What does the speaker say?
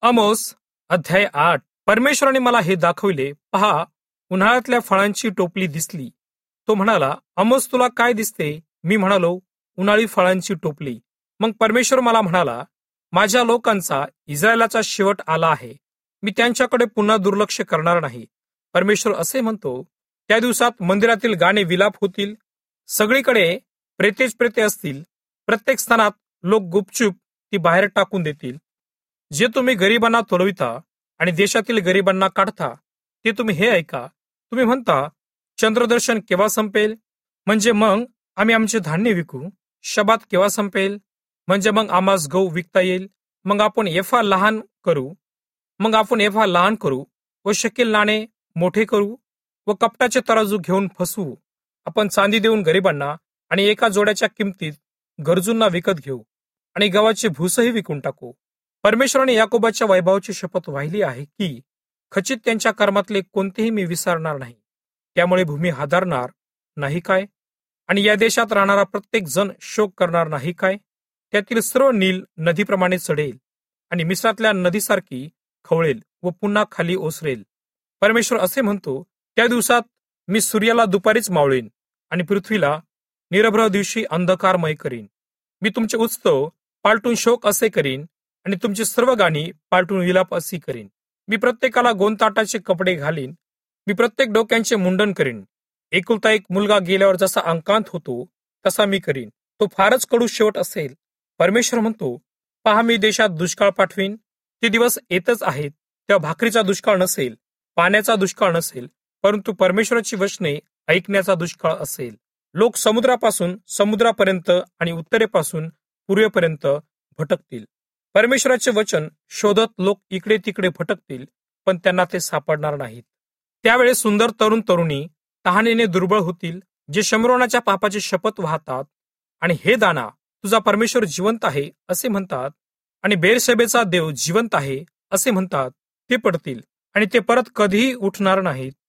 आमोस अध्याय 8. परमेश्वराने मला हे दाखविले, पहा, उन्हाळ्यातल्या फळांची टोपली दिसली. तो म्हणाला, आमोस तुला काय दिसते? मी म्हणालो, उन्हाळी फळांची टोपली. मग परमेश्वर मला म्हणाला, माझ्या लोकांचा, इस्रायलाचा शेवट आला आहे. मी त्यांच्याकडे पुन्हा दुर्लक्ष करणार नाही. परमेश्वर असे म्हणतो, त्या दिवसात मंदिरातील गाणे विलाप होतील, सगळीकडे प्रेतेच प्रेते असतील, प्रत्येक स्थानात लोक गुपचूप ती बाहेर टाकून देतील. जे तुम्ही गरिबांना तोलविता आणि देशातील गरिबांना काढता, ते तुम्ही हे ऐका. तुम्ही म्हणता, चंद्रदर्शन केव्हा संपेल? म्हणजे मग आम्ही आमचे धान्य विकू. शबात केव्हा संपेल? म्हणजे मग आम्हास गहू विकता येईल. मग आपण एफा लहान करू व शकील नाणे मोठे करू व कपटाचे तराजू घेऊन फसवू. आपण चांदी देऊन गरिबांना आणि एका जोड्याच्या किमतीत गरजूंना विकत घेऊ आणि गव्हाचे भूसही विकून टाकू. परमेश्वराने याकोबाच्या वैभवाची शपथ वाहिली आहे की खचित त्यांच्या कर्मातले कोणतेही मी विसरणार नाही. त्यामुळे भूमी हादरणार नाही काय? आणि या देशात राहणारा प्रत्येक जण शोक करणार नाही काय? त्यातील सर्व नील नदीप्रमाणे चढेल आणि मिस्रातल्या नदीसारखी खवळेल व पुन्हा खाली ओसरेल. परमेश्वर असे म्हणतो, त्या दिवसात मी सूर्याला दुपारीच मावळेन आणि पृथ्वीला निरभ्र दिवशी अंधकारमय करीन. मी तुमचे उत्सव पालटून शोक असे करीन आणि तुमची सर्व गाणी पालटून विलाप अशी करीन. मी प्रत्येकाला गोंदताटाचे कपडे घालीन. मी प्रत्येक डोक्यांचे मुंडन करीन. एकुलता एक मुलगा गेल्यावर जसा अंकांत होतो तसा मी करीन. तो फारच कडू शेवट असेल. परमेश्वर म्हणतो, पहा, मी देशात दुष्काळ पाठवीन. ते दिवस येतच आहेत. तेव्हा भाकरीचा दुष्काळ नसेल, पाण्याचा दुष्काळ नसेल, परंतु परमेश्वराची वचने ऐकण्याचा दुष्काळ असेल. लोक समुद्रापासून समुद्रापर्यंत आणि उत्तरेपासून पूर्वेपर्यंत भटकतील. परमेश्वराचे वचन शोधत लोक इकडे तिकडे भटकतील, पण त्यांना ते सापडणार नाहीत. त्यावेळेस सुंदर तरुण तरुणी तहानेने दुर्बळ होतील, जे शमरोनाच्या पापाची शपथ वाहतात आणि हे दाना, तुझा परमेश्वर जिवंत आहे असे म्हणतात, आणि बेरशेबेचा देव जिवंत आहे असे म्हणतात, ते पडतील आणि ते परत कधीही उठणार नाहीत.